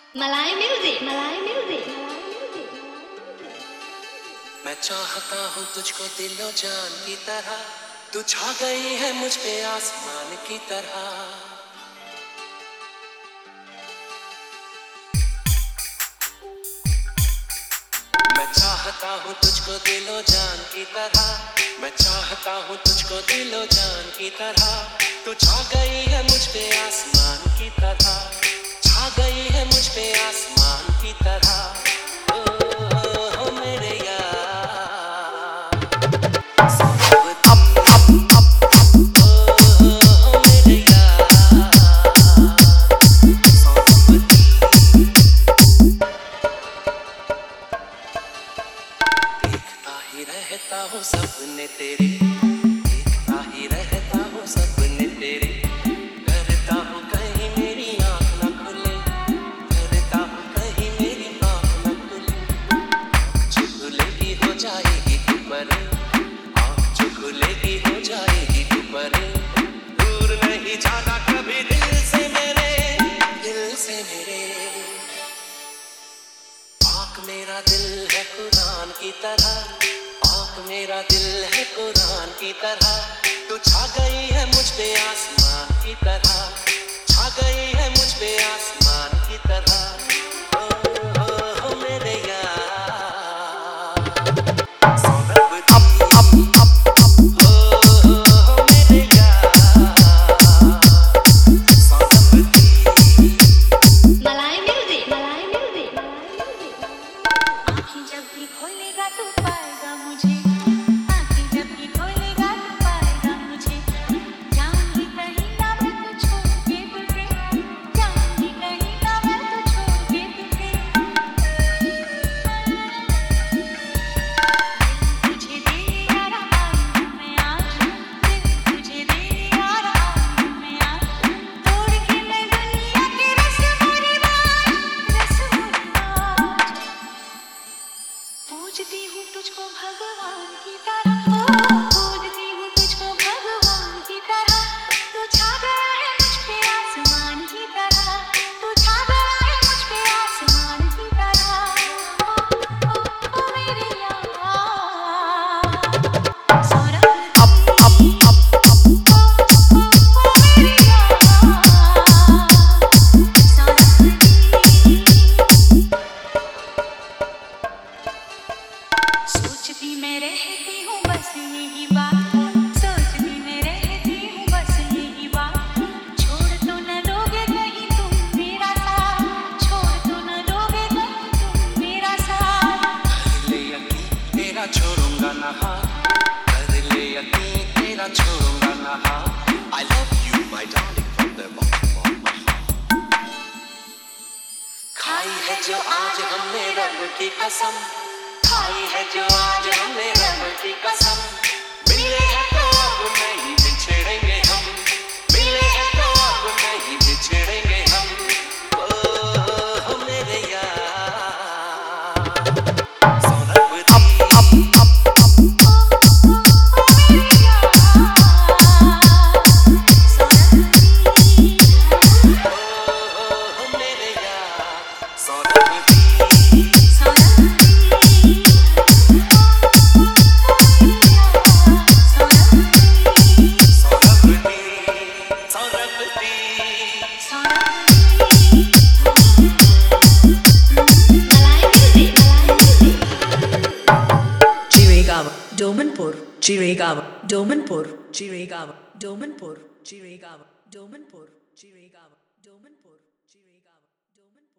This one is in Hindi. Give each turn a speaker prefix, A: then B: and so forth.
A: मलाई म्यूजिक, मलाई म्यूजिक।
B: मैं चाहता हूँ तुझको दिलो जान की तरह, तू छा गई है मुझ पे आसमान की तरह। मैं चाहता हूँ तुझको दिलो जान की तरह, मैं चाहता हूँ तुझको दिलो जान की तरह। तू छा गई है मुझ पे आसमान की तरह, छा गई है मुझ पे आसमान की तरह। ओ मेरे यार रहता हूँ सपने तेरे, देखता ही रहता हूँ सपने तेरे। करता हूँ कहीं मेरी आँख न खुले, करता हूँ कहीं मेरी आँख न खुले। जो खुलेगी हो जाएगी तू परे, आँख जो खुलेगी हो जाएगी तू परे। दूर नहीं जाना कभी दिल से मेरे, दिल से मेरे। आँख मेरा दिल है कुरान की तरह, मेरा दिल है कुरान की तरह। तू छा गई है मुझ पे आसमान की तरह, छा गई है मुझ पे आसमान की तरह। ओ मेरे यार सौरभ दी, ओ मेरे यार सौरभ दी।
A: मलाई म्यूजिक, मलाई म्यूजिक।
C: आँखें जब भी खोलेगा तू पाएगा मुझे, पूजती हूँ तुझको भगवान की तरह, पूजती हूँ तुझको भगवान की तरह। तू छा गया है मुझ पे आसमान की तरह, तू छा गया है मुझ पे आसमान की तरह। ओ मेरे यार सौरभ दी, ओ मेरे यार सौरभ दी। सोचती मैं रहती हूँ बस यही बात, सोचती मैं रहती हूँ बस यही बात। छोड़ तो न दोगे कहीं तुम मेरा साथ, छोड़ तो न दोगे कहीं तुम मेरा साथ।
B: कर ले यकीन तेरा छोड़ूंगा ना हाथ, कर ले यकीन तेरा छोड़ूंगा ना हाथ। I love you my darling from the bottom of my heart। खाई है जो आज हमने रब की कसम, खाई है जो आज हमने रब की कसम। मिले हैं तो अब नहीं बिछड़ेंगे हम, मिले हैं तो अब नहीं बिछड़ेंगे हम। ओ मेरे यार सौरभ दी,
C: ओ मेरे यार सौरभ दी,
B: ओ मेरे यार सौरभ दी।
C: सौरभ दी,
D: Domanpur, Chiregaon, Domanpur, Chiregaon, Domanpur, Chiregaon, Domanpur, Chiregaon, Domanpur, Chiregaon, Domanpur.